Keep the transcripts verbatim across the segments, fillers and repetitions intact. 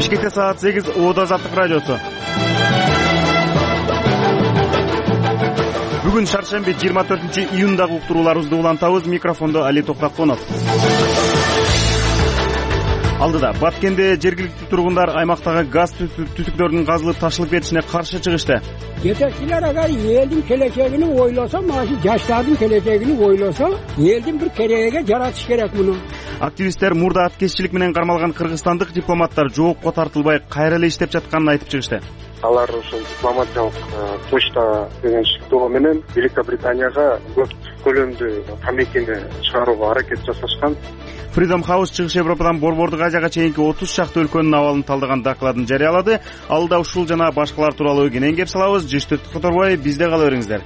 Бишкекте саат сегиз. Оода Азаттык радиосу. Бүгүн шаршемби жыйырма төртүнчү июндагы уктурууларыбызды улантабыз. Микрофондо Али Токтаконов. Алдыда Баткенде жергиликтүү тургундар аймактагы газ түтүктөрүнүн казылып ташылып кетишине каршы чыгышты. Жетекчилер агар элдин келечегини ойлосо, мына жаштардын келечегини ойлосо, элдин бир кереге жаратыш керек муну. Активисттер мурда аткезчилик менен кармалган кыргызстандык дипломаттар жоопко тартылбай кайра эле иштеп жатканын айтып чыгышты. Алар ушул дипломатиялык почта деген шектөө менен Великобританияга көп көлөмдүү камекени чыгарууга аракет жасашкан. Freedom House чыгыш Европадан Борбордук Азияга чейинки отуз шакты өлкөнүн абалын талдаган докладын жарыялады. Алда ушул жана башкалар тууралуу кенен кеп салабыз. Жыштык которбой, бизде кала бериңиздер.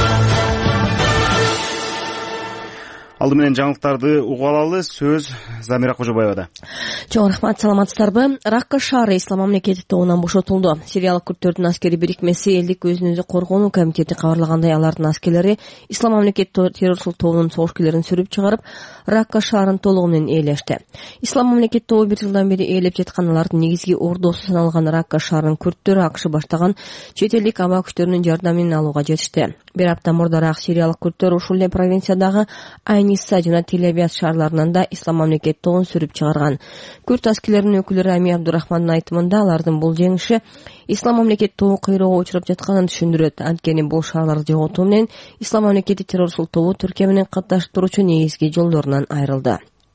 Алды менен жаңылыктарды угуп алалы. Сөз Замира Кожобаевада. Чоң рахмат, саламатсыздарбы? Ракка шаары Ислам мамлекети тобунан бошотулду. Сириялык күрттөрдүн аскери бирикмеси элдик өзүн өзү коргонуу комитети кабарлагандай, алардын аскерлери Ислам мамлекети террорчулук тобунун согушкерлерин сүрүп чыгарып, Ракка шаарын толугу менен ээлешти. Ислам мамлекети тобу бир жылдан бери ээлеп жаткан, алардын негизги ордосу саналган Ракка шаарынын күрттөрү АКШ баштаган чет элдик аба күчтөрүнүн жардамын алууга жетишти. Бир апта мурдараак сириялык күрттөр ушул эле провинциядагы Айниса жана Тель-Авив шаарларынан да Ислам мамлекети тобун сүрүп чыгарган. Күрт аскерлеринин өкүлү Рами Абдурахмандын айтымында, алардын бул жеңиши Ислам мамлекети тобу кыйроого учуруп жатканын түшүндүрөт. Анткени бул шаарларды жоготуу менен Ислам мамлекети террорчулук тобу Түркия менен катташып турчу негизги жолдорунан айрылды.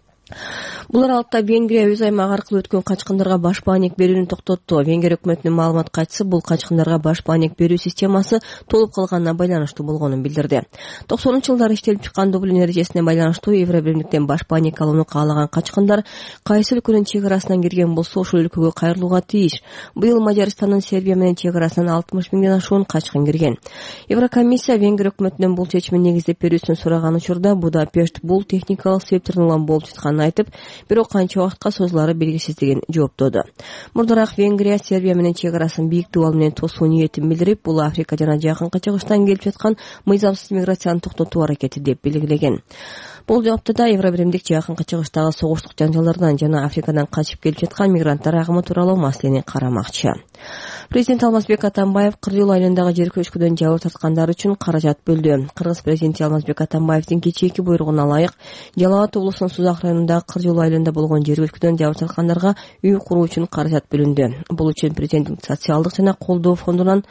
Бул аралыкта Венгрия өз аймагы аркылуу өткөн качкындарга баш бааник берүүнү токтотту. Венгрия өкмөтүнүн маалымат катчысы бул качкындарга баш бааник берүү системасы толуп калганына байланыштуу болгонун билдирди. токсонунчу жылдары иштелип чыккан Дублин эрежесине байланыштуу Евробиримдиктен баш бааник алууну каалаган качкындар кайсы өлкөнүн чек арасынан кирген болсо ошол өлкөгө кайрылууга тийиш. Быйыл Мажарстандын Сербия менен чек арасынан алтымыш миңден ашуун качкын кирген. Еврокомиссия Венгрия өкмөтүнөн бул чечимин негиздеп берүүсүн сураган учурда Будапешт бул техникалык себептерден улам болуп жатканын айтып, бирок канча убакытка созулары белгисиздигин жооптоду. Мурдараак Венгрия Сербия менен чек арасын бийик дубал менен тосуу ниетин билдирип, бул Африка жана жакынкы чыгыштан келип жаткан мыйзамсыз миграцияны токтотуу аракети деп белгилеген. Бул жоопто да Евробиримдик жакынкы чыгыштагы согуштук жанжалдардан жана Африкадан качып келип жаткан мигранттар агымы тууралуу маселени карамакчы. Президент Алмазбек Атамбаев Кыргыз айылындагы жер көчкүдөн жабыр тарткандар үчүн каражат бөлдү. Кыргыз президенти Алмазбек Атамбаевдин кечээки буйругуна ылайык Жалал Абад облусунун Сузак районундагы Кыргыз айылында болгон жер көчкүдөн жабыр тарткандарга үй куруу үчүн каражат бөлүндү. Бул үчүн президенттин социалдык жана колдоо фондунан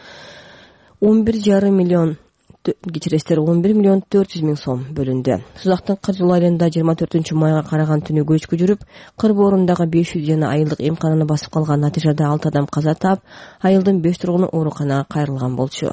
он бир жарым миллион кечиресиздер он бир миллион төрт жүз миң сом бөлүндү. Сузактын Кыргыз айылында жыйырма төртүнчү майга караган түнү көчкү жүрүп, кыр боорундагы беш жүз жана айылдык эмкананы басып калган. Натыйжада алты адам каза таап, айылдын беш тургуну ооруканага кайрылган болчу.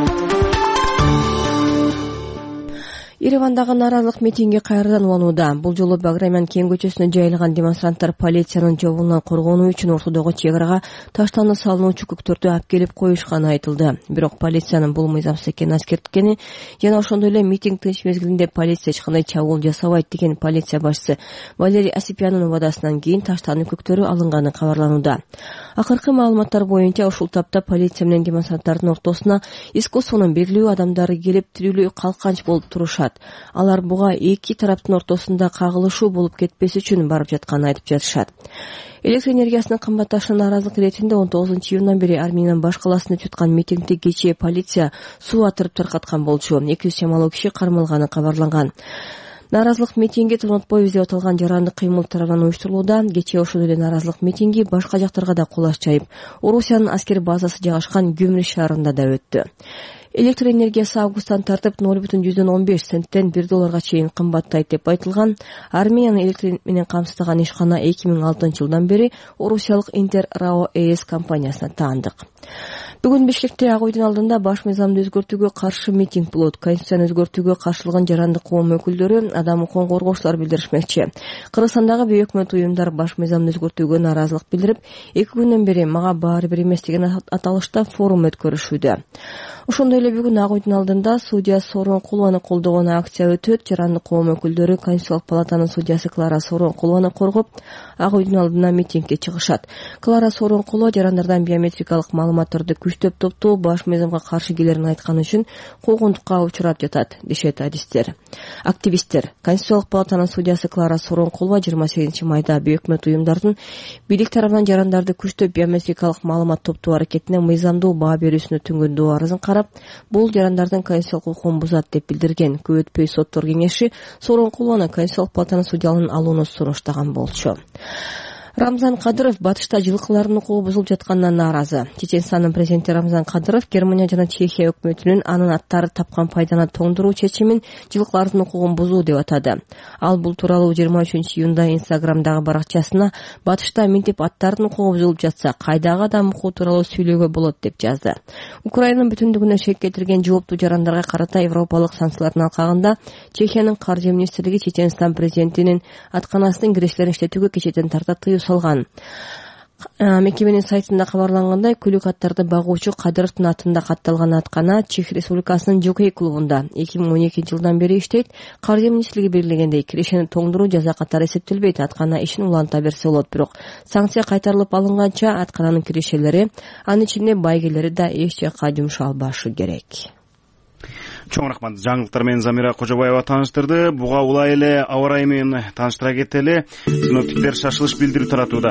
Еревандагы нааразылык митинги кайрадан уланууда. Бул жолу Баграмян кең көчөсүнө жайылган демонстранттар полициянын жобугунан коргонуу үчүн ортодогу чек арага таштанды салынуучу көктөрдү алып келип коюшканы айтылды. Бирок полициянын бул мыйзамсыз экенин аскерткени жана ошондой эле митинг тынч мезгилинде полиция эч кандай чабуул жасабайт деген полиция башчысы Валерий Осипянын убадасынан кийин таштанды көктөрү алынганы кабарланууда. Акыркы маалыматтар боюнча ушул тапта полиция менен демонстранттардын ортосуна искусствонун белгилүү адамдары келип тирүүлүү калканч болуп турушат. Алар буга эки тараптын ортосунда кагылышуу болуп кетпеси үчүн барып жатканын айтып жатышат. Электр энергиясынын кымбатташына нааразылык иретинде он тогузунчу июндан бери Армениянын баш каласында өтүп жаткан митингди кечээ полиция суу атырып таркаткан болчу. эки жүз чамалуу киши кармалганы кабарланган. Нааразылык митинги Тонотбоев деп аталган жарандык кыймыл тарабынан уюштурулууда. Кечээ ошол эле нааразылык митинги башка жактарга да кулаш жайып, Орусиянын аскер базасы жайгашкан Гюмри шаарында да өттү. Электр энергиясы августтан тартып ноль бүтүн жүздөн он беш центтен бир долларга чейин кымбаттайт деп айтылган. Арменияны электр менен камсыздаган ишкана эки миң алтынчы жылдан бери орусиялык Интер РАО ЭС компаниясына таандык. Бүгүн Бишкекте Ак үйдүн алдында баш мыйзамды өзгөртүүгө каршы митинг болот. Конституцияны өзгөртүүгө каршылыгын жарандык коом өкүлдөрү, адам укугун коргоочулар билдиришмекчи. Кыргызстандагы бейөкмөт уюмдар баш мыйзамды өзгөртүүгө нааразылык билдирип, эки күндөн бери мага баары бир эмес деген аталышта форум өткөрүшүүдө. Ошондой эле бүгүн Ак үйдүн алдында судья Сооронкулованы колдогон акция өтөт. Жарандык коом өкүлдөрү Конституциялык палатанын судьясы Клара Сооронкулованы коргоп, Ак үйдүн алдына митингге чыгышат. Клара Сооронкулова жарандардан биометрикалык маалыматтарды күчтөп топтоо баш мыйзамга каршы келерин айткан үчүн куугунтукка учурап жатат, дешет адистер. Активисттер Конституциялык палатанын судьясы Клара Сооронкулова жыйырма сегизинчи майда бейөкмөт уюмдардын бийлик тарабынан жарандарды күчтөп биометрикалык маалымат топтоо аракетине мыйзамдуу баа берүүсүнө түнгөндүү арызын карап, бул жарандардын конституциялык укугун бузат деп билдирген. Көп өтпөй соттор кеңеши Сооронкулованы Конституциялык палатанын судьялыгын алууну сунуштаган болчу. Рамзан Кадыров батышта жылкылардын укугу бузулуп жатканына нааразы. Чеченстандын президенти Рамзан Кадыров Германия жана Чехия өкмөтүнүн анын аттары тапкан пайданы тоңдуруу чечимин жылкылардын укугун бузуу деп атады. Ал бул тууралуу жыйырма үчүнчү июнда Инстаграмдагы баракчасына батышта минтип аттардын укугу бузулуп жатса, кайдагы адам укугу тууралуу сүйлөөгө болот деп жазды. Украинанын бүтүндүгүнө шек келтирген жооптуу жарандарга карата европалык санкциялардын алкагында Чехиянын каржы министрлиги Чеченстан президентинин атканасынын кириштерин иштетүүгө кечээден тарта тыюу салган. Мекеменин сайтында кабарлангандай, күлүк аттарды багуучу Кадыровдун атында катталган аткана Чех Республикасынын жокей клубунда эки миң он экинчи жылдан бери иштейт. Каржы министрлиги белгилегендей, киришени тоңдуруу жаза катары эсептелбейт. Аткана ишин уланта берсе болот, бирок санкция кайтарылып алынганча аткананын киришелери, анын ичинде байгелери да эч жакка жумуша албашы керек. Чоң рахмат. Жаңылыктар менен Замира Кожобаева тааныштырды. Буга улай эле аба ырайы менен тааныштыра кетели. Синоптиктер шашылыш билдирүү таратууда.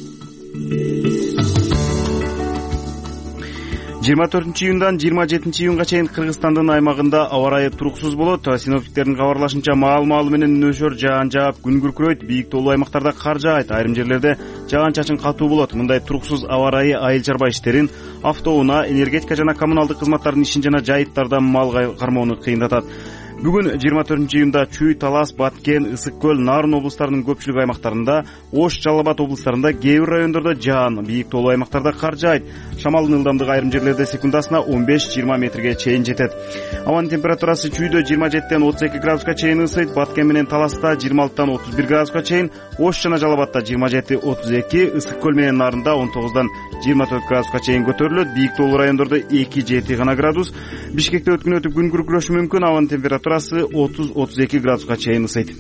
жыйырма төртүнчү июндан жыйырма жетинчи июнга чейин Кыргызстандын аймагында аба ырайы туруксуз болот. Синоптиктердин кабарлашынча, маал-маалы менен нөшөр жаан жаап, күн күркүрөйт, бийик тоолуу аймактарда кар жаайт, айрым жерлерде жаан-чачын катуу болот. Мындай туруксуз аба ырайы айыл чарба иштерин, автоунаа, энергетика жана коммуналдык кызматтардын ишин жана жайыттарда мал кармоону кыйындатат. Бүгүн жыйырма төртүнчү июнда Чүй, Талас, Баткен, Ысык көл, Нарын облустарынын көпчүлүк аймактарында, Ош, Жалал Абад облустарында, кээ бир райондордо жаан, бийик тоолуу аймактарда кар жаайт. Шамалдын ылдамдыгы айрым жерлерде секундасына он беш жыйырма метрге чейин жетет. Абанын температурасы Чүйдө жыйырма жетиден отуз эки градуска чейин ысыйт, Баткен менен Таласта жыйырма алтыдан отуз бир градуска чейин, Ош жана Жалал Абадта жыйырма жети отуз эки, Ысык көл менен Нарында он тогуздан жыйырма төрт градуска чейин көтөрүлөт. Бийик тоолуу райондордо эки жети гана градус. Бишкекте өткөн өтүп күн күркүрөшү мүмкүн. Абанын температурасы отуз отуз эки градуска чейин ысыйт.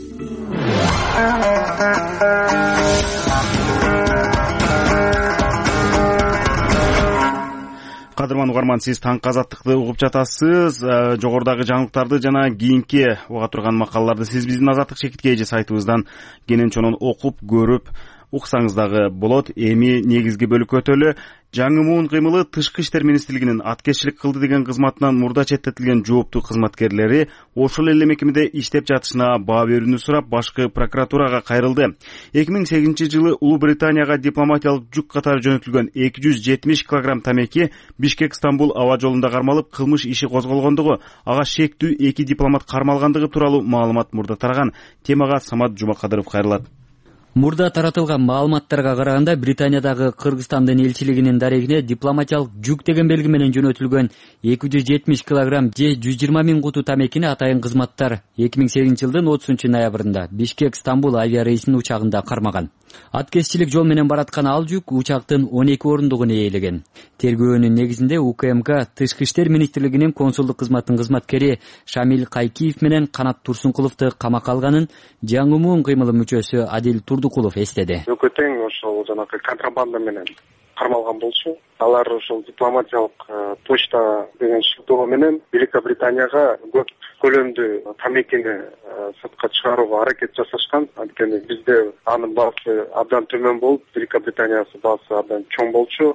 Кадырман угарман, сиз таңкы азаттыкты угуп жатасыз. Жогорудагы жаңылыктарды жана кийинки уга турган макалаларды сиз биздин азаттык чекит кж сайтыбыздан кенен чонун окуп, көрүп, уксаңыз дагы болот. Эми негизги бөлүккө өтөлү. Жаңы муун кыймылы Тышкы иштер министрлигинин аткезчилик кылды деген кызматынан мурда четтетилген жооптуу кызматкерлери ошол эле мекемеде иштеп жатышына баа берүүнү сурап, башкы прокуратурага кайрылды. эки миң сегизинчи жылы Улуу Британияга дипломатиялык жүк катары жөнөтүлгөн эки жүз жетимиш килограмм тамеки Бишкек-Стамбул аба жолунда кармалып, кылмыш иши козголгондугу, ага шектүү эки дипломат кармалгандыгы тууралуу маалымат мурда тараган. Темага Самат Жумакадыров кайрылат. Мурда таратылган маалыматтарга караганда, Британиядагы Кыргызстандын элчилигинин дарегине дипломатиялык жүк деген белги менен жөнөтүлгөн эки жүз жетимиш килограмм же жүз жыйырма миң куту тамекини атайын кызматтар эки миң сегизинчи жылдын отузунчу ноябрында Бишкек-Стамбул авиарейсинин учагында кармаган. Аткезчилик жол менен бараткан ал жүк учактын он эки орундугун ээлеген. Тергөөнүн негизинде УКМК Тышкы иштер министрлигинин консулдук кызматтын кызматкери Шамил Кайкиев менен Канат Турсункуловду камакка алганын жаңы муун кыймылы мүчөсү Адил Турдукулов эстеди. Экөө тең ошол жанагы контрабанда менен кармалган болчу. Алар ошол дипломатиялык почта деген шектөө менен Великобританияга көп көлөмдүү тамекини сыртка чыгарууга аракет жасашкан. Анткени бизде анын баасы абдан төмөн болуп, Великобританиясы баасы абдан чоң болчу.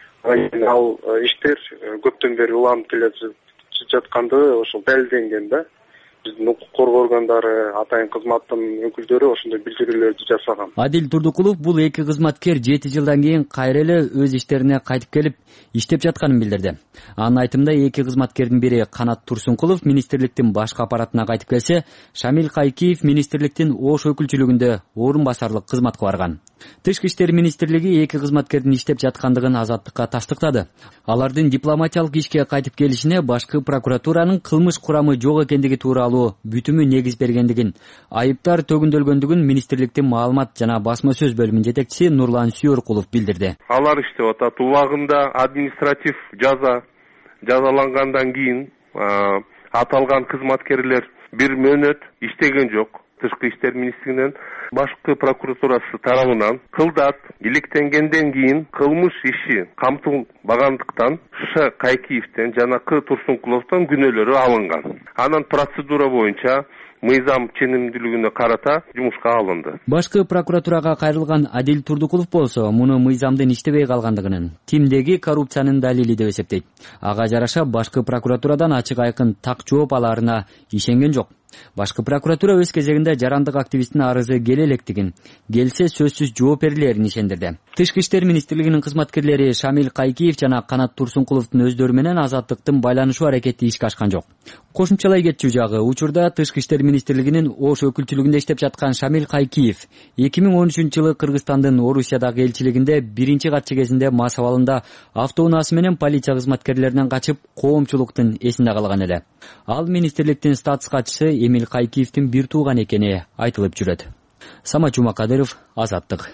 Ал иштер көптөн бери уланып келе жаткандыгы ошол далилденген да. Биздин укук коргоо органдары, атайын кызматтын өкүлдөрү ошондой билдирүүлөрдү жасаган. Адил Турдукулов бул эки кызматкер жети жылдан кийин кайра эле өз иштерине кайтып келип иштеп жатканын билдирди. Анын айтымында эки кызматкердин бири Канат Турсункулов министрликтин башкы аппаратына кайтып келсе, Шамил Кайкиев министрликтин Ош өкүлчүлүгүндө орун басарлык кызматка барган. Тышкы иштер министрлиги эки кызматкердин иштеп жаткандыгын азаттыкка тастыктады. Алардын дипломатиялык ишке кайтып келишине башкы прокуратуранын кылмыш курамы жок экендиги тууралуу бүтүмү негиз бергендигин, айыптар төгүндөлгөндүгүн министрликтин маалымат жана басма сөз бөлүмүнүн жетекчиси Нурлан Сүйөркулов билдирди. Алар иштеп атат. Убагында административ жаза жазалангандан кийин аталган кызматкерлер бир мөөнөт иштеген жок. Тышкы иштер министрлигинин башкы прокуратурасы тарабынан кылдат иликтенгенден кийин кылмыш иши камтылбагандыктан Ш. Кайкиевден жана К. Турсункуловдон күнөөлөрү алынган. Анан процедура боюнча мыйзам ченемдүүлүгүнө карата жумушка алынды. Башкы прокуратурага кайрылган Адил Турдукулов болсо муну мыйзамдын иштебей калгандыгынын, тимдеги коррупциянын далили деп эсептейт. Ага жараша башкы прокуратурадан ачык айкын так жооп алаарына ишенген жок. Башкы прокуратура өз кезегинде жарандык активисттин арызы келе электигин, келсе сөзсүз жооп берилерин ишендирди. Тышкы иштер министрлигинин кызматкерлери Шамил Кайкиев жана Канат Турсункуловдун өздөрү менен азаттыктын байланышуу аракети ишке ашкан жок. Кошумчалай кетчү жагы, учурда Тышкы иштер министрлигинин Ош өкүлчүлүгүндө иштеп жаткан Шамил Кайкиев эки миң он үчүнчү жылы Кыргызстандын Орусиядагы элчилигинде биринчи катчы кезинде мас абалында автоунаасы менен полиция кызматкерлеринен качып, коомчулуктун эсинде калган эле. Ал министрликтин статус катчысы Эмил Кайкиевдин бир тууган экени айтылып жүрөт. Самат Жумакадыров, Азаттык.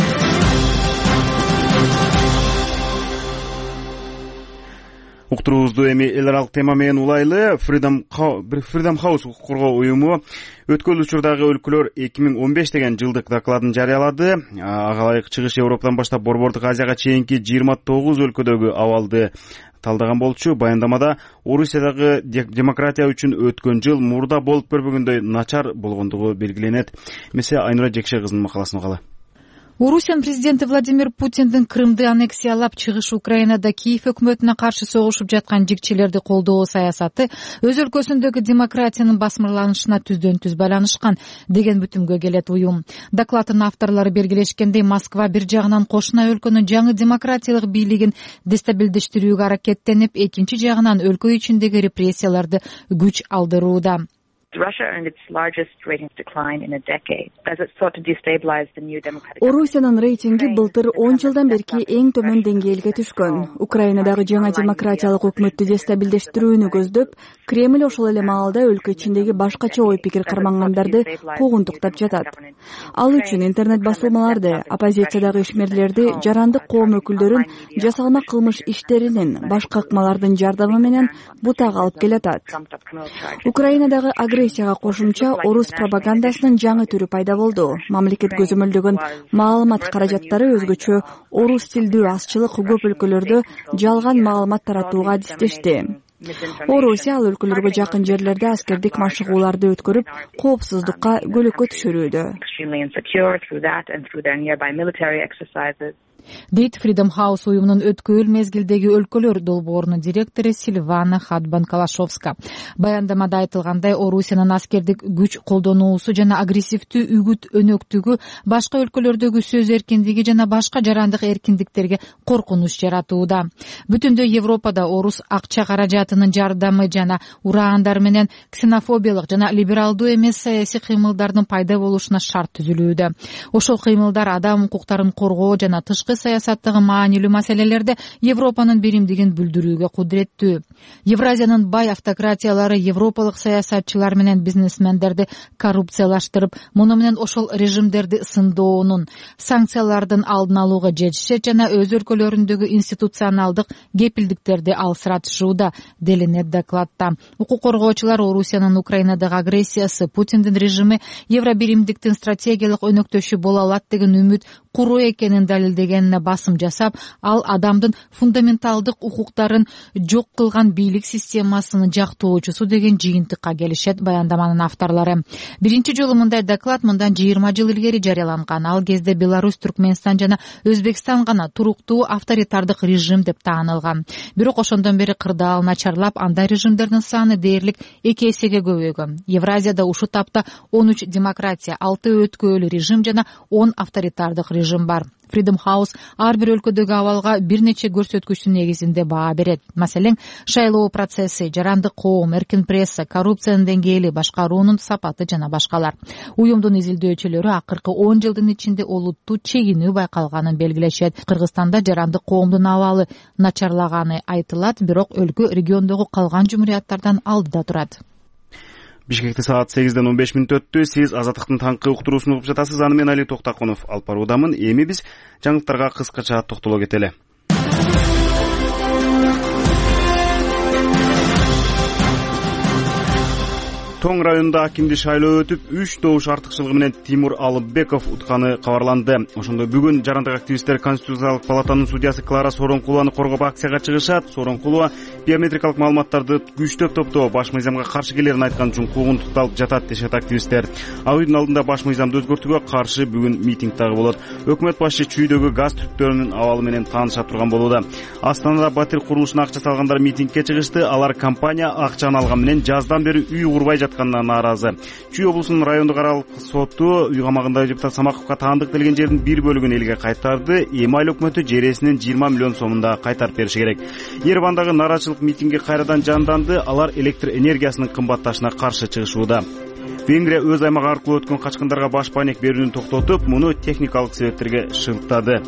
Уктуруубузду эми эл аралык тема менен улайлы. Freedom House укук коргоо уюму өткөн учурдагы өлкөлөр эки миң он беш деген жылдык докладын жарыялады. Ага ылайык чыгыш Европадан баштап Борбордук Азияга чейинки жыйырма тогуз өлкөдөгү абалды талдаган болчу. Баяндамада Орусиядагы демократия үчүн өткөн жыл мурда болуп көрбөгөндөй начар болгондугу белгиленет. Месе Айнура Жекше кызынын макаласын угалы. Орусиянын президенти Владимир Путиндин Крымды аннексиялап чыгыш Украинада Киев өкмөтүнө каршы согушуп жаткан жигчилерди колдоо саясаты өз өлкөсүндөгү демократиянын басмырланышына түздөн түз байланышкан деген бүтүмгө келет уюм. Докладдын авторлору белгилешкендей, Москва бир жагынан кошуна өлкөнүн жаңы демократиялык бийлигин дестабилдештирүүгө аракеттенип, экинчи жагынан өлкө ичиндеги репрессияларды күч алдырууда. Орусиянын рейтинги былтыр он жылдан берки эң төмөн деңгээлге түшкөн. Украинадагы жаңа демократиялык өкмөттү дестабилдештирүүнү көздөп, Кремль ошол эле маалда өлкө ичиндеги башкача ой пикир кармангандарды куугунтуктап жатат. Ал үчүн интернет басылмаларды, оппозициядагы ишмерлерди, жарандык коом өкүлдөрүн жасалма кылмыш иштеринин, башка ыкмалардын жардамы менен бутага алып келатат. Украинадагы агрессияга кошумча орус пропагандасынын жаңы түрү пайда болду. Мамлекет көзөмөлдөгөн маалымат каражаттары өзгөчө орус тилдүү азчылык көп өлкөлөрдө жалган маалымат таратууга адистешти. Орусия ал өлкөлөргө жакын жерлерде аскердик машыгууларды өткөрүп, коопсуздукка көлөккө түшүрүүдө. дейт Freedom House уюмунун өткөл мезгилдеги өлкөлөр долбоорунун директору Сильвана Хадбан-Калашовска. Баяндамада айтылгандай, Орусиянын аскердик күч колдонуусу жана агрессивдүү үгүт өнөктүгү башка өлкөлөрдөгү сөз эркиндиги жана башка жарандык эркиндиктерге коркунуч жаратууда. Бүтүндөй Европада орус акча каражатынын жардамы жана ураандар менен ксенофобиялык жана либералдуу эмес саясий кыймылдардын пайда болушуна шарт түзүлүүдө. Ошол кыймылдар адам укуктарын коргоо жана тышкы саясаттагы маанилүү маселелерде Европанын биримдигин бүлдүрүүгө кудуреттүү. Евразиянын бай автократиялары европалык саясатчылар менен бизнесмендерди коррупциялаштырып, муну менен ошол режимдерди сындоонун, санкциялардын алдын алууга жетишет жана өз өлкөлөрүндөгү институционалдык кепилдиктерди алсыратышууда, делинет докладта. Укук коргоочулар Орусиянын Украинадагы агрессиясы, Путиндин режими Евробиримдиктин стратегиялык өнөктөшү боло алат деген үмүт куруу экенин далилдеген басым жасап, ал адамдын фундаменталдык укуктарын жок кылган бийлик системасынын жактоочусу деген жыйынтыкка келишет баяндаманын авторлору. Биринчи жолу мындай доклад мындан жыйырма жыл илгери жарыяланган. Ал кезде Беларусь, Түркмөнстан жана Өзбекстан гана туруктуу авторитардык режим деп таанылган. Бирок ошондон бери кырдаал начарлап, андай режимдердин саны дээрлик эки эсеге көбөйгөн. Евразияда ушул тапта он үч демократия, алты өткөөлүү режим жана он авторитардык режим бар. Freedom House ар бир өлкөдөгү абалга бир нече көрсөткүчтүн негизинде баа берет. Маселен, шайлоо процесси, жарандык коом, эркин пресса, коррупциянын деңгээли, башкаруунун сапаты жана башкалар. Уюмдун изилдөөчүлөрү акыркы он жылдын ичинде олуттуу чегинүү байкалганын белгилешет. Кыргызстанда жарандык коомдун абалы начарлаганы айтылат, бирок өлкө региондогу калган жумурияттардан алдыда турат. Бишкекте саат сегизден он беш мүнөт өттү. Сиз Азаттыктын таңкы уктуруусун угуп жатасыз. Аны мен Али Токтакунов алып баруудамын. Эми биз жаңылыктарга кыскача токтоло кетели. Тоң районунда акимди шайлоо өтүп, үч добуш артыкчылыгы менен Тимур Алыбеков утканы кабарланды. Ошондо бүгүн жарандык активисттер Конституциялык палатанын судьясы Клара Сооронкулованы коргоп акцияга чыгышат. Сооронкулова биометрикалык маалыматтарды күчтөп топтоо баш мыйзамга каршы келерин айткан үчүн куугунтукталып жатат дешет активисттер. Ак үйдүн алдында баш мыйзамды өзгөртүүгө каршы бүгүн митинг дагы болот. Өкмөт башчы чүйдөгү газ түтүктөрүнүн абалы менен тааныша турган болууда. Астанада батир курулушуна акча салгандар митингге чыгышты. Алар компания акчаны алган менен жаздан бери үй курбай жатканына нааразы. Чүй облусунун райондук аралык соту үй камагындагы депутат Самаковго таандык берилген жердин бир бөлүгүн элге кайтарды. Эми айыл өкмөтү жер ээсинен жыйырма миллион сомунда кайтарып бериши керек. Еревандагы нааразычылык митинги кайрадан жанданды. Алар электр энергиясынын кымбатташына каршы чыгышууда. Венгрия өз аймагы аркылуу өткөн качкындарга баш пайнек берүүнү токтотуп, муну техникалык себептерге шылтады.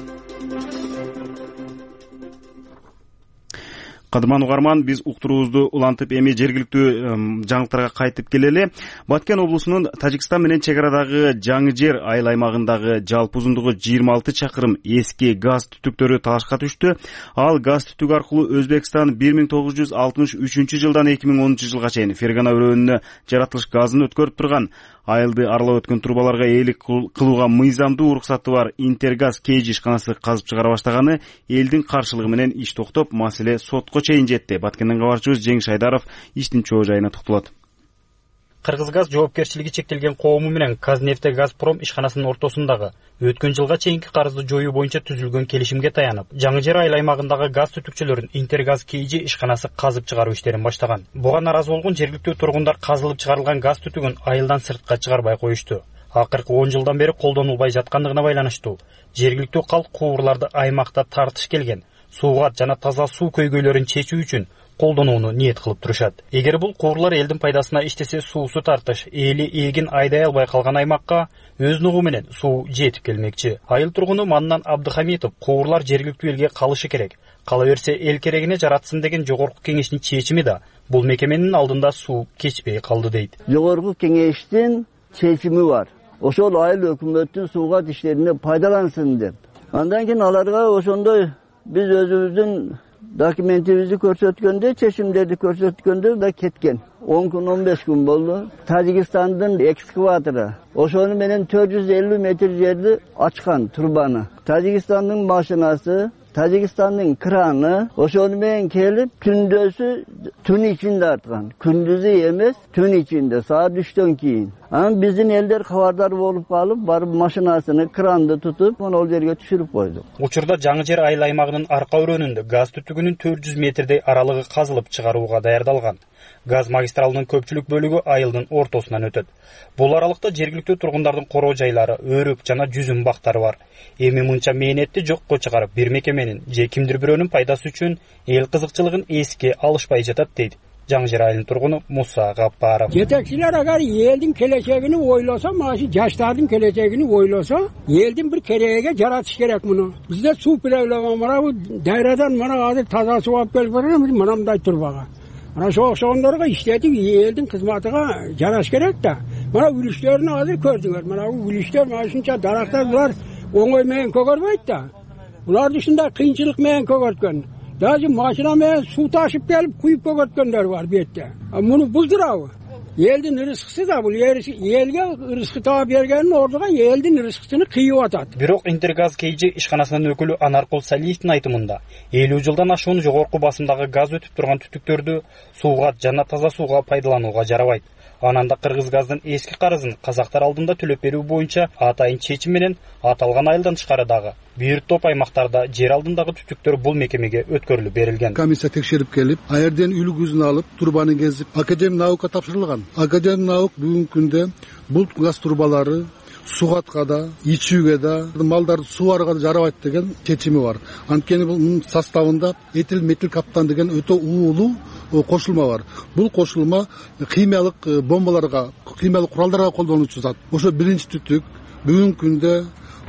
Кадырман угарман, биз уктуруубузду улантып эми жергиликтүү жаңылыктарга кайтып келели. Баткен облусунун Тажикстан менен чек арадагы Жаңы жер айыл аймагындагы жалпы узундугу жыйырма алты чакырым эски газ түтүктөрү талашка түштү. Ал газ түтүк аркылуу Өзбекстан бир миң тогуз жүз алтымыш үчүнчү жылдан эки миң онунчу жылга чейин Фергана өрөөнүнө жаратылыш газын өткөрүп турган. Айылды аралап өткөн трубаларга ээлик кылууга мыйзамдуу уруксаты бар Интергаз Кейжи ишканасы казып чыгара баштаганы элдин каршылыгы менен иш токтоп, маселе сотко чейин жетти. Баткенден кабарчыбыз Жеңиш Айдаров иштин чоо жайына токтолот. Кыргызгаз жоопкерчилиги чектелген коому менен Казнефтегазпром ишканасынын ортосундагы өткөн жылга чейинки карызды жоюу боюнча түзүлгөн келишимге таянып, Жаңы жер айыл аймагындагы газ түтүкчөлөрүн Интергаз Кейжи ишканасы казып чыгаруу иштерин баштаган. Буга нааразы болгон жергиликтүү тургундар казылып чыгарылган газ түтүгүн айылдан сыртка чыгарбай коюшту. Акыркы он жылдан бери колдонулбай жаткандыгына байланыштуу жергиликтүү калк куурларды аймакта тартыш келген сууга жана таза суу көйгөйлөрүн чечүү үчүн колдонууну ниет кылып турушат. Эгер бул куурлар элдин пайдасына иштесе, суусу тартыш эли эгин айдай албай калган аймакка өз нугу менен суу жетип келмекчи. Айыл тургуну Маннан Абдыхамитов куурлар жергиликтүү элге калышы керек. Кала берсе эл керегине жаратсын деген жогорку кеңештин чечими да бул мекеменин алдында суу кечпей калды дейт. Жогорку кеңештин чечими бар. Ошол айыл өкмөттүн сууга иштерине пайдалансын деп. Андан кийин аларга ошондой биз өзүбүздүн документибизди көрсөткөндө, чечимдерди көрсөткөндө да кеткен. он күн он беш күн болду. Тажикстандын экскаватору ошону менен төрт жүз элүү метр жерди ачкан трубаны. Тажикстандын машинасы, Тажикстандын краны ошону менен келип түндөсү түн ичинде арткан. Күндүзү эмес, түн ичинде саат үчтөн кийин. Анан биздин элдер кабардар болуп калып, барып машинасыны, кранды тутуп, ал жерге түшүрүп койду. Учурда Жаңы жер айыл аймагынын арка өрөөнүндө газ түтүгүнүн төрт жүз метрдей аралыгы казылып чыгарууга даярдалган. Газ магистралынын көпчүлүк бөлүгү айылдын ортосунан өтөт. Бул аралыкта жергиликтүү тургундардын короо жайлары, өрүк жана жүзүм бактары бар. Эми мынча мээнетти жокко чыгарып, бир мекеменин же кимдир бирөөнүн пайдасы үчүн эл кызыкчылыгын эске алышпай жатат дейт Жаңы жер айылынын тургуну Муса Гаппаров. Жетекчилер агар элдин келечегин ойлосо, машы жаштардын келечегин ойлосо, элдин бир кереге жаратыш керек муну. Бизде суу проблема бар, бу дайрадан мына азыр таза суу алып келип барам, мынандай турбага. Мына ошондорго иштетип элдин кызматыга жараш керек да. Мына үлүштөрүнү азыр көрдүңөр. Мына үлүштөр машинча дарактар булар оңой менен көгөрбөйт да. Буларды ушундай кыйынчылык менен көгөрткөн. Даже машина менен суу ташып келип куюп көгөрткөндөр бар бетте. Муну булдурабы? Элдин рызкысы да бул элге рызкы таап бергенин ордуга элдин рызкысын кыйып атат. Бирок Интергаз Кейжи ишканасынын өкүлү Анаркул Салиевдин айтымында, элүү жылдан ашуун жогорку басымдагы газ өтүп турган түтүктөрдү сууга жана таза сууга пайдаланууга жарабайт. Ананда Кыргызгаздын эски карызын казактар алдында төлөп берүү боюнча атайын чечим менен аталган айылдан тышкарыдагы бир топ аймактарда жер алдындагы түтүктөр бул мекемеге өткөрүлүп берилген. Комиссия текшерип келип, аерден үлгүзүн алып, турбаны кезип, Академ наука тапшырылган. Академ наук бүгүнкү күндө бул газ турбалары сугатка да, ичүүгө да, малдарды сууарга да жарабайт деген чечими бар. Анткени бул составында этил метил каптан деген өтө уулуу кошулма бар. Бул кошулма химиялык бомбаларга, химиялык куралдарга колдонуучу зат. Ошо биринчи түтүк бүгүнкү күндө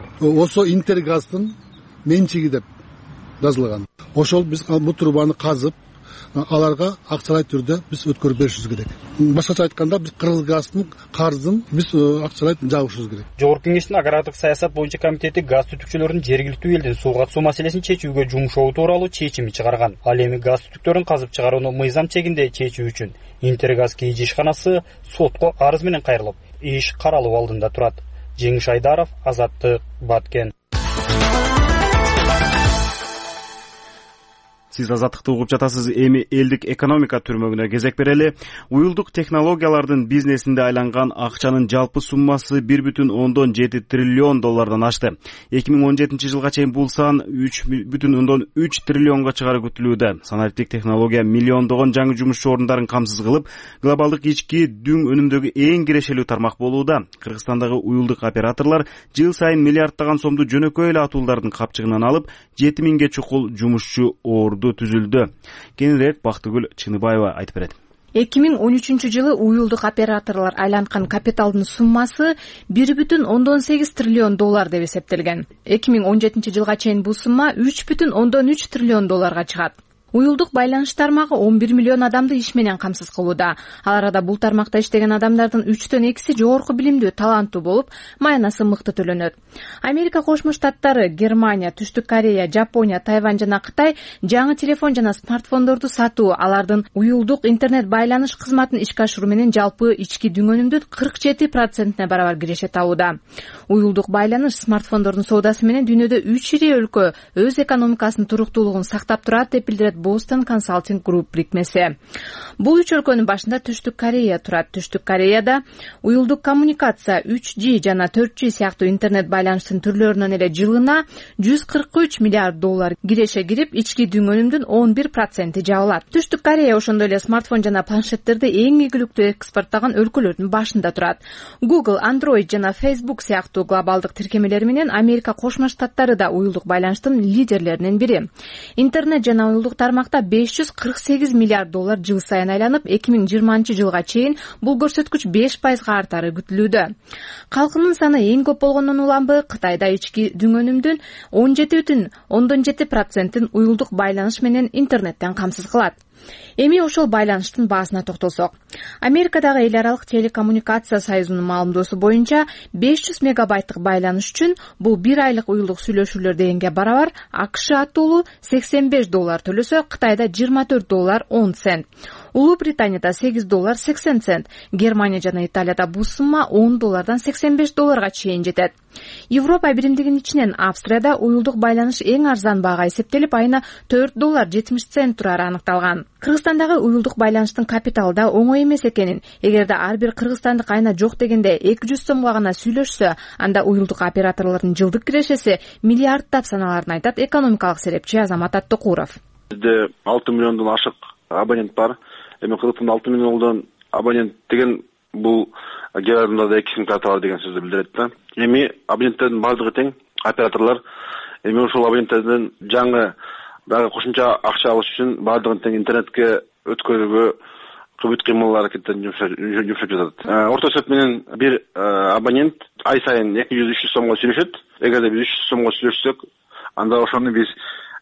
осо Интергаздын менчиги деп жазылган. Ошол биз бул турбаны казып, аларга акчалай түрдө биз өткөрүп беришибиз керек. Башкача айтканда биз Кыргызгаздын карызын биз акчалай жабышыбыз керек. Жогорку Кеңештин агрардык саясат боюнча комитети газ түтүкчөлөрүн жергиликтүү элдин сууга суу маселесин чечүүгө жумшоо тууралуу чечими чыгарган. Ал эми газ түтүктөрүн казып чыгарууну мыйзам чегинде чечүү үчүн Интергаз КЖ ишканасы сотко арыз менен кайрылып, иш каралуу алдында турат. Жеңиш Айдаров, Азаттык, Баткен. Сиз Азаттыкты угуп жатасыз. Эми элдик экономика түрмөгүнө кезек берели. Уюлдук технологиялардын бизнесинде айланган акчанын жалпы суммасы бир бүтүн ондон жети триллион доллардан ашты. эки миң он жетинчи жылга чейин бул сан үч бүтүн ондон үч триллионго чыгары күтүлүүдө. Санариптик технология миллиондогон жаңы жумушчу орундарын камсыз кылып, глобалдык ички дүң өнүмдөгү эң кирешелүү тармак болууда. Кыргызстандагы уюлдук операторлор жыл сайын миллиарддаган сомду жөнөкөй эле атуулардын капчыгынан алып, жети миңге чукул жумушчу орду түзүлдү. Кененирээк Бактыгүл Чыныбаева айтып берет. эки миң он үчүнчү жылы уюлдук операторлор айланткан капиталдын суммасы бир бүтүн ондон сегиз триллион доллар деп эсептелген. эки миң он жетинчи жылга чейин бул сумма үч бүтүн ондон үч триллион долларга чыгат. Уюлдук байланыш тармагы он бир миллион адамды иш менен камсыз кылууда. Ал арада бул тармакта иштеген адамдардын үчтөн экиси жогорку билимдүү, таланттуу болуп, маянасы мыкты төлөнөт. Америка Кошмо Штаттары, Германия, Түштүк Корея, Жапония, Тайвань жана Кытай жаңы телефон жана смартфондорду сатуу, алардын уюлдук интернет байланыш кызматын ишке ашыруу менен жалпы ички дүң өнүмдүн кырк жети процентине барабар киреше табууда. Уюлдук байланыш смартфондордун соодасы менен дүйнөдө үч ири өлкө өз экономикасынын туруктуулугун сактап турат деп билдирет Boston Consulting Group бирикмеси. Бул үч өлкөнүн башында Түштүк Корея турат. Түштүк Кореяда уюлдук коммуникация үч джи жана төрт джи сыяктуу интернет байланыштын түрлөрүнөн эле жылына жүз кырк үч миллиард доллар киреше кирип, ички дүң өнүмдүн он бир проценти жабылат. Түштүк Корея ошондой эле смартфон жана планшеттерди эң ийгиликтүү экспорттаган өлкөлөрдүн башында турат. Google, Android жана Facebook сыяктуу глобалдык тиркемелер менен Америка Кошмо Штаттары да уюлдук байланыштын лидерлеринин бири. Интернет жана уюлдук тармакта беш жүз кырк сегиз миллиард доллар жыл сайын айланып, эки миң жыйырманчы жылга чейин бул көрсөткүч беш пайызга артары күтүлүүдө. Калкынын саны эң көп болгондон улам Кытайда ички дүң өнүмдүн он жети бүтүн ондон жети процентин уюлдук байланыш менен интернеттен камсыз кылат. Эми ошол байланыштын баасына токтолсок. Америкадагы эл аралык телекоммуникация союзунун маалымдоосу боюнча беш жүз мегабайттык байланыш үчүн бул бир айлык уюлдук сүйлөшүүлөр дегенге барабар. АКШ атуулу сексен беш доллар төлөсө, Кытайда жыйырма төрт доллар он цент. Улуу Британияда сегиз доллар сексен цент, Германия жана Италияда бул сумма он доллардан сексен беш долларга чейин жетет. Европа биримдигинин ичинен Австрияда уюлдук байланыш эң арзан баага эсептелип, айына төрт доллар жетимиш цент турары аныкталган. Кыргызстандагы уюлдук байланыштын капиталы да оңой эмес экенин, эгерде ар бир кыргызстандык айына жок дегенде эки жүз сомго гана сүйлөшсө, анда уюлдук операторлордун жылдык кирешеси миллиарддап саналарын айтат экономикалык серепчи Азамат Аттыкуров. Бизде алты миллиондон ашык абонент бар. Эми Кыргызстанда алты миллиондон абонент деген бул кээ бир адамдарда эки сим-карта бар деген сөздү билдирет да. Эми абоненттердин бардыгы тең, операторлор эми ушул абоненттерден жаңы дагы кошумча акча алыш үчүн бардыгын тең интернетке өткөрүүгө бүт кыймыл аракеттерин жумшап жатат. Орто эсеп менен бир абонент ай сайын эки жүз үч жүз сомго сүйлөшөт. Эгерде биз үч жүз сомго сүйлөшсөк, анда ошону биз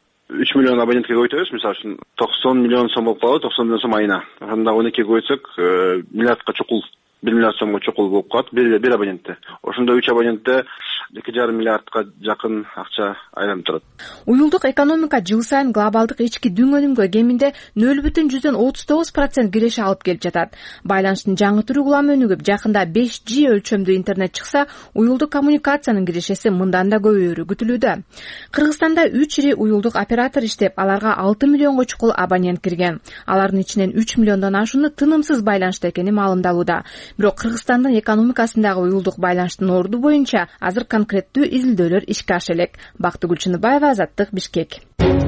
үч миллион абонентке көбөйтөбүз. Мисалы үчүн токсон миллион сом болуп калат, токсон миллион сом айына. Ошондо он экиге көбөйтсөк, миллиардка чукул, бир миллиард сомго чукул болуп калат бир бир абонентте. Ошондо үч абонентте эки жарым миллиардка жакын акча айланып турат. Уюлдук экономика жыл сайын глобалдык ички дүң өнүмгө кеминде нөл бүтүн жүздөн отуз тогуз процент киреше алып келип жатат. Байланыштын жаңы түрү улам өнүгүп, жакында беш джи өлчөмдүү интернет чыкса, уюлдук коммуникациянын кирешеси мындан да көбөйөрү күтүлүүдө. Кыргызстанда үч ири уюлдук оператор иштеп, аларга алты миллионго чукул абонент кирген. Алардын ичинен үч миллиондон ашууну тынымсыз байланышта экени маалымдалууда. Бирок Кыргызстандын экономикасындагы уюлдук байланыштын орду боюнча азыр конкреттүү изилдөөлөр ишке аша элек. Бактыгүл Чыныбаева, Азаттык, Бишкек.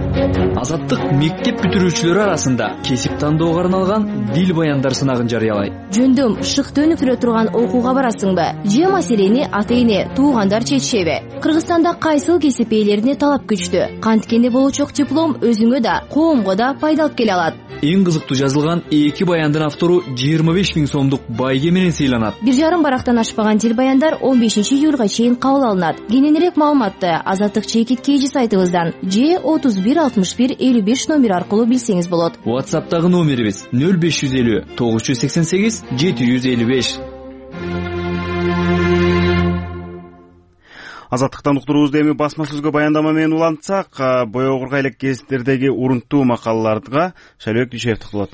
Азаттык мектеп бүтүрүүчүлөрү арасында кесип тандоого арналган дил баяндар сынагын жарыялайт. Жөндөм шык өнүктүрө турган окууга барасыңбы? Же маселени ата-эне, туугандар чечишеби? Кыргызстанда кайсыл кесип ээлерине талап күчтүү? Канткени болочок диплом өзүңө да, коомго да пайдалып келе алат. Эң кызыктуу жазылган эки баяндын автору жыйырма беш миң сомдук байге менен сыйланат. Бир жарым барактан ашпаган дил баяндар он бешинчи июлга чейин кабыл алынат. Кененирээк маалыматты Азаттык чекит кейжи сайтыбыздан же отуз бир алтымыш бир элүү беш номери аркылуу билсеңиз болот. WhatsApp'тагы номерибиз нөл беш жүз элүү тогуз жүз сексен сегиз жети жүз элүү беш. Азаттыктан уктуруубузду эми басма сөзгө баяндама менен улантсак, боёгурга элек гезиттердеги урунттуу макалаларга Шайлоок Дүйшеев токтолот.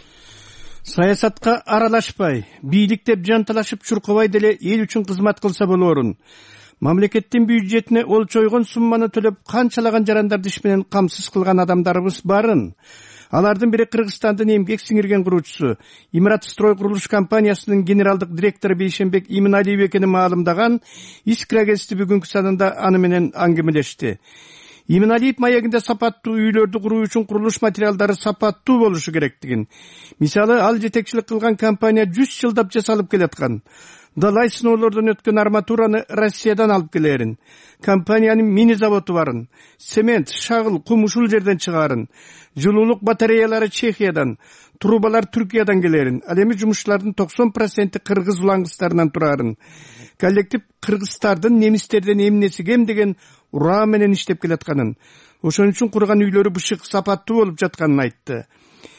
Саясатка аралашпай, бийлик деп жанталашып чуркабай деле эл үчүн кызмат кылса болорун. Мамлекеттин бюджетине ол чойгон сумманы төлөп канчалаган жарандарды иш менен камсыз кылган адамдарыбыз барын. Алардын бири Кыргызстандын эмгек сиңирген куруучусу, Имарат строй курулуш компаниясынын генералдык директору Бейшенбек Иминалиев экени маалымдаган Искра гезити бүгүнкү санында аны менен аңгемелешти. Иминалиев маегинде сапаттуу үйлөрдү куруу үчүн курулуш материалдары сапаттуу болушу керектигин, мисалы ал жетекчилик кылган компания жүз жылдап жасалып келаткан, далай сыноолордон өткөн арматураны Россиядан алып келерин, компаниянын мини заводу барын, цемент, шагыл, кум ушул жерден чыгарын, жылуулук батареялары Чехиядан, трубалар Түркиядан келерин, ал эми жумушчулардын токсон проценти кыргыз улангыстарынан турарын, коллектив кыргыздардын немистерден эмнеси кем деген ураа менен иштеп келатканын, ошон үчүн курган үйлөрү бышык сапаттуу болуп жатканын айтты.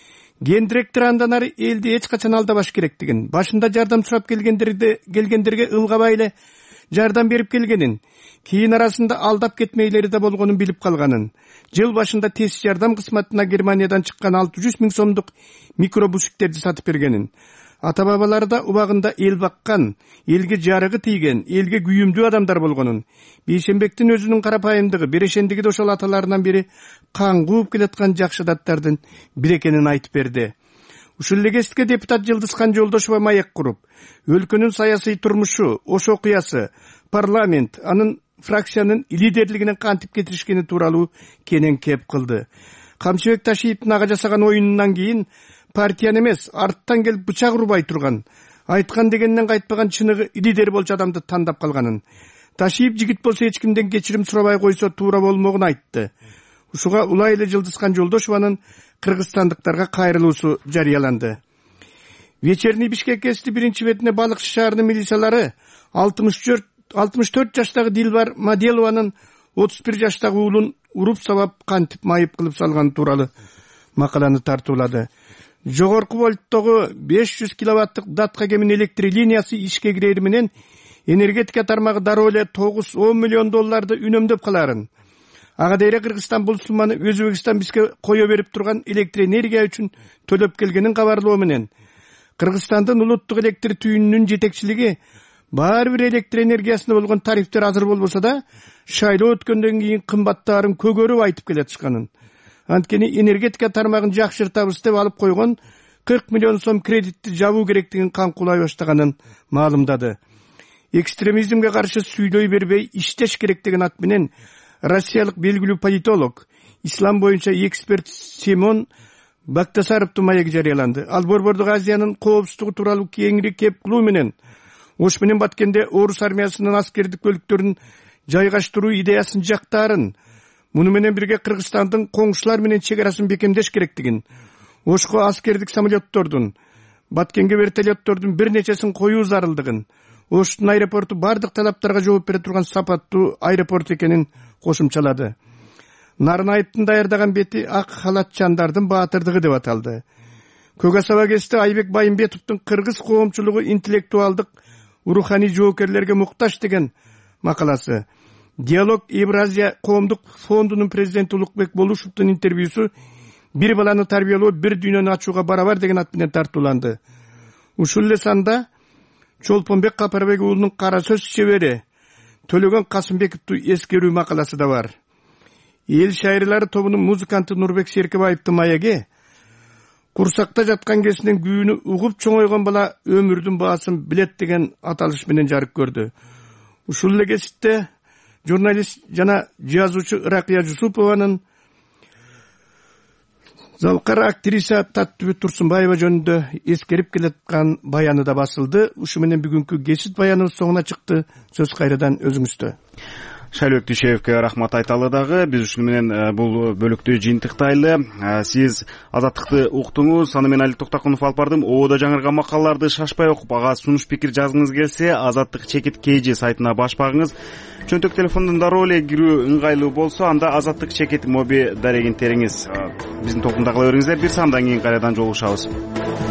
Ген директор андан ары элди эч качан алдабаш керектигин, башында жардам сурап келгендерди келгендерге ылгабай эле жардам берип келгенин, кийин арасында алдап кетмейлери да болгонун билип калганын, жыл башында тез жардам кызматына Германиядан чыккан алты жүз миң сомдук микробусиктерди сатып бергенин, ата бабалары да убагында эл баккан, элге жарыгы тийген, элге күйүмдүү адамдар болгонун, Бейшенбектин өзүнүн карапайымдыгы, берешендиги да ошол аталарынан бири кан кууп келаткан жакшы адаттардын бири экенин айтып берди. Ушул эле кезитке депутат Жылдызхан Жолдошова маек куруп, өлкөнүн саясий турмушу, ош окуясы, парламент, анын фракциянын лидерлигине кантип кетиришкени тууралуу кенен кеп кылды. Камчыбек Ташиевдин ага жасаган оюнунан кийин партияны эмес, арттан келип бычак урбай турган, айткан дегенден кайтпаган чыныгы лидер болчу адамды тандап калганын, Ташиев жигит болсо эч кимден кечирим сурабай койсо туура болмогун айтты. Ушуга улай эле Жылдызхан Жолдошованын кыргызстандыктарга кайрылуусу жарыяланды. Вечерний Бишкек гезити биринчи бетине балыкчы шаарынын милициялары алтымыш төрт жаштагы Дилбар Маделованын отуз бир жаштагы уулун уруп сабап кантип майып кылып салганы тууралуу макаланы тартуулады. Жогорку вольттогу беш жүз киловаттык датка кемин электр линиясы ишке кирери менен энергетика тармагы дароо эле тогуз он миллион долларды үнөмдөп каларын. Ага дейре Кыргызстан бул сумманы Өзбекстан бизге кое берип турган электр энергия үчүн төлөп келгенин кабарлоо менен Кыргызстандын улуттук электр түйүнүнүн жетекчилиги баары бир электр энергиясына болгон тарифтер азыр болбосо да шайлоо өткөндөн кийин кымбаттаарын көгөрүп айтып келатышканын, анткени энергетика тармагын жакшыртабыз деп алып койгон кырк миллион сом кредитти жабуу керектигин каңкулай баштаганын маалымдады. Экстремизмге каршы сүйлөй бербей иштеш керек деген ат менен Россиялык белгилүү политолог, ислам боюнча эксперт Симон Бактасаровдун маеги жарыяланды. Ал Борбордук Азиянын коопсуздугу тууралуу кеңири кеп кылуу менен Ош менен Баткенде орус армиясынын аскердик бөлүктөрүн жайгаштыруу идеясын жактаарын, муну менен бирге Кыргызстандын коңшулар менен чек арасын бекемдеш керектигин, Ошко аскердик самолеттордун, Баткенге вертолеттордун бир нечесин коюу зарылдыгын, Оштун аэропорту бардык талаптарга жооп бере турган сапаттуу аэропорт экенин кошумчалады. Нарынаевдин даярдаган бети ак халатчандардын баатырдыгы деп аталды. Көк Асаба гезити Айбек Байымбетовдун кыргыз коомчулугу интеллектуалдык руханий жоокерлерге муктаж деген макаласы, Диалог Евразия коомдук фондунун президенти Улукбек Болушевдун интервьюсу бир баланы тарбиялоо бир дүйнөнү ачууга барабар деген ат менен тартууланды. Ушул эле санда Чолпонбек Капарбек уулунун кара сөз чебери Төлөгөн Касымбековдун эскерүү макаласы да бар. Эл шайырлары тобунун музыканты Нурбек Серкебаевдин маеги курсакта жаткан кезинен күйүүнү угуп чоңойгон бала өмүрдүн баасын билет деген аталыш менен жарык көрдү. Ушул эле кезитте журналист жана жазуучу Ракыя Жусупованын залкар актриса Таттыбүт Турсунбаева жөнүндө эскерип келаткан баяны да басылды. Ушу менен бүгүнкү гезит баяныбыз соңуна чыкты. Сөз кайрадан өзүңүздө. Шайлоок Дүйшеевке рахмат айталы дагы. Биз ушуну менен бул бөлүктү жыйынтыктайлы. Сиз азаттыкты уктуңуз. Аны мен Али Токтакунов алып бардым. Ободо жаңырган макалаларды шашпай окуп, ага сунуш пикир жазгыңыз келсе, Азаттык чекит кей жи сайтына баш багыңыз. чөнтөк телефондон дароо эле кирүү ыңгайлуу болсо, анда Азаттык чекит моби дарегин териңиз. Биздин толкунда кала бериңиздер. Бир саамдан кийин кайрадан жолугушабыз.